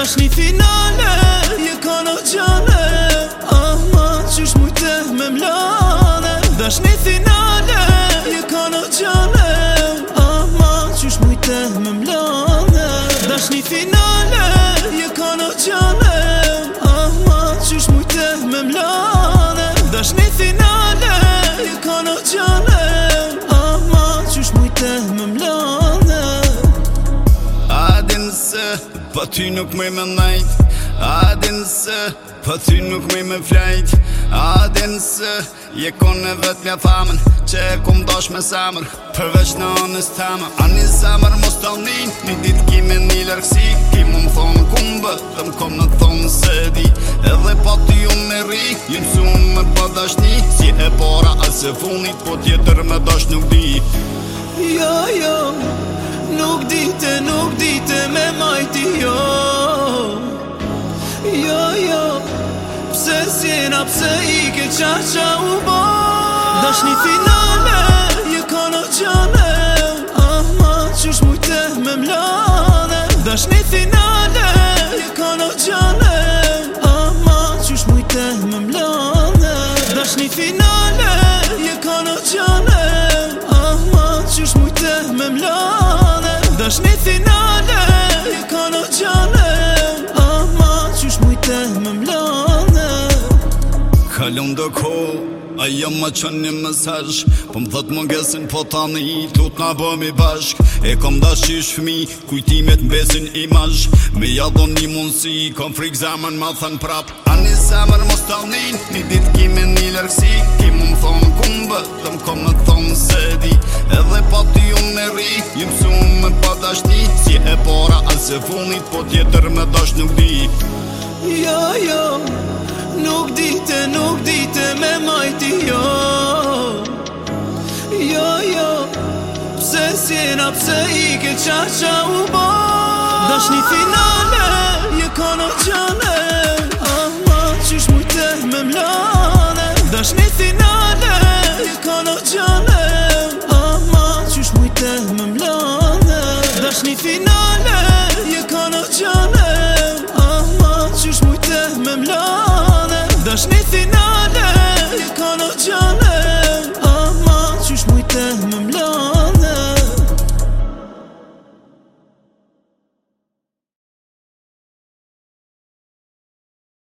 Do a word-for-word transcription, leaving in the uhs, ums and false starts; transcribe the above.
Dashni finale, je kono gjane Ah ma qysh mujte me mlane Dashni finale, je kono gjane Ah ma qysh mujte me mlane Dashni finale, je kono gjane Ah ma qysh mujte me mlane Dashni finale, je kono gjane Ah ma qysh mujte me mlane A din se, pa ty nuk me me najt A din se, pa ty nuk me me flajt A din se, je kone vet mja thamen Që e kum dash me samër Përveç në anës tama A një samër mos të nin Një dit kime një lërgsi Ki mu më thonë kumbë Dhe më kom në thonë se di Edhe pa ty unë me ri Jëmë su me pa dashni Si e para as e funit Po tjetër me dash nuk di Jo, jo Nuk dite, nuk dite me majti jo Jo, jo Pse s'jena, pse i ke qa qa u bo Dashni finale, je kono gjane Ah ma qysh mujte me mlane Dashni finale, je kono gjane Ah ma qysh mujte me mlane Dashni finale, je kono gjane Ah ma qysh mujte me mlane Dashni finale, je kono gjane Ah ma qysh mujte me mlane Kalon do ko, ajo ma qën një mesazh Po më thot më ngesin po tani Tut na bëmi bashk E kom dash qish fmi Kujtimet mbesin imazh Me jadon një mundësi Kom frik zemën ma thën prap A një zemër mos t'alnin Një dit kime një lërgsi Ki mu më thonë kumbë Dhe më kom në thonë se di Edhe pa ty unë me ri Jëm su me pa dashni Si e para as e funit Po tjetër me dash nuk di Jo, jo Nuk dite, nuk dite me majti jo Jo, jo Pse s'jena, pse i ke qa qa u bo Dashni finale, je kono gjane